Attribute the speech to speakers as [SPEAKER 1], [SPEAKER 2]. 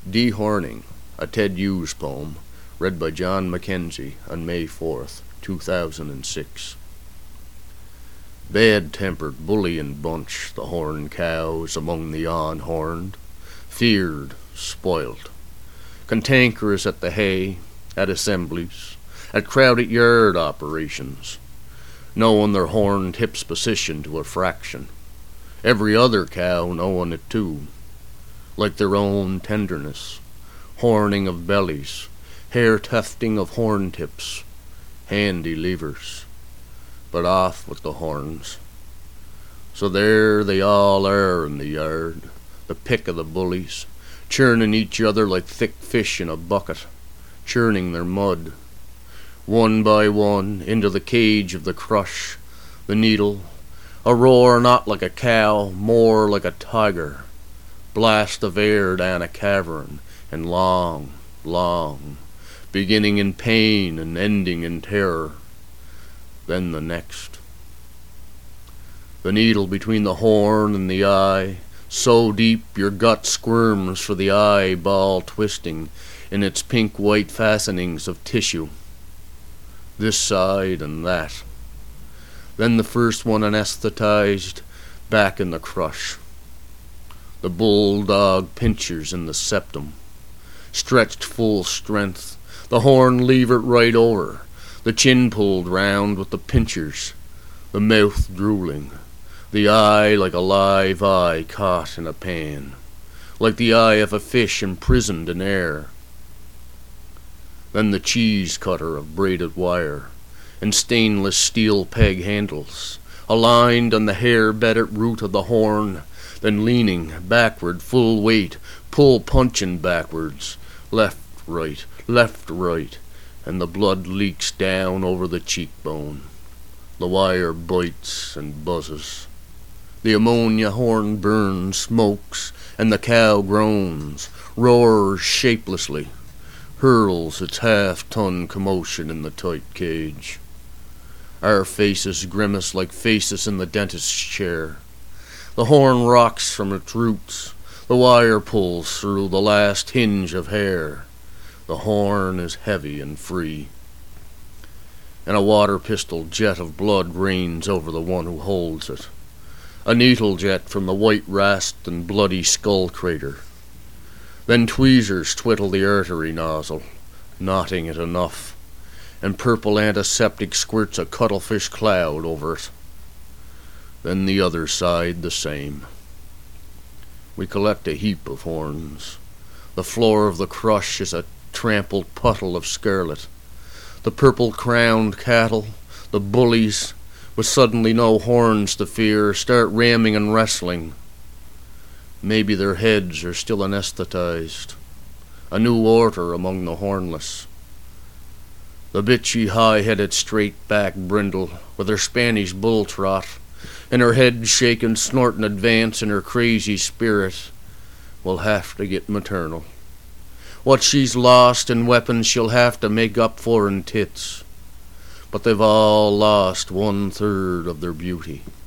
[SPEAKER 1] Dehorning, a Ted Hughes poem, read by John Mackenzie on May 4th, 2006. Bad-tempered, bullying bunch, the horned cows among the unhorned, feared, spoilt, cantankerous at the hay, at assemblies, at crowded yard operations, knowing their horned hips' position to a fraction, every other cow knowing it too, like their own tenderness, horning of bellies, hair tufting of horn tips, handy levers, but off with the horns. So there they all are in the yard, the pick of the bullies, churning each other like thick fish in a bucket, churning their mud, one by one, into the cage of the crush, the needle, a roar not like a cow, more like a tiger, blast of air down a cavern, and long, long, beginning in pain and ending in terror. Then the next. The needle between the horn and the eye, so deep your gut squirms for the eyeball twisting in its pink-white fastenings of tissue, this side and that. Then the first one anesthetized, back in the crush. The bulldog pinchers in the septum, stretched full strength, the horn levered right over, the chin pulled round with the pinchers, the mouth drooling, the eye like a live eye caught in a pan, like the eye of a fish imprisoned in air. Then the cheese cutter of braided wire, and stainless steel peg handles, aligned on the hair-bedded root of the horn, then leaning backward full weight, pull punching backwards, left, right, and the blood leaks down over the cheekbone. The wire bites and buzzes. The ammonia horn burns, smokes, and the cow groans, roars shapelessly, hurls its half-ton commotion in the tight cage. Our faces grimace like faces in the dentist's chair. The horn rocks from its roots. The wire pulls through the last hinge of hair. The horn is heavy and free. And a water pistol jet of blood rains over the one who holds it. A needle jet from the white rasp and bloody skull crater. Then tweezers twiddle the artery nozzle, knotting it enough, and purple antiseptic squirts a cuttlefish cloud over it. Then the other side the same. We collect a heap of horns. The floor of the crush is a trampled puddle of scarlet. The purple-crowned cattle, the bullies, with suddenly no horns to fear, start ramming and wrestling. Maybe their heads are still anesthetized. A new order among the hornless. The bitchy, high-headed, straight-backed brindle, with her Spanish bull trot, and her head shaking, snorting advance in her crazy spirit, will have to get maternal. What she's lost in weapons she'll have to make up for in tits. But they've all lost 1/3 of their beauty.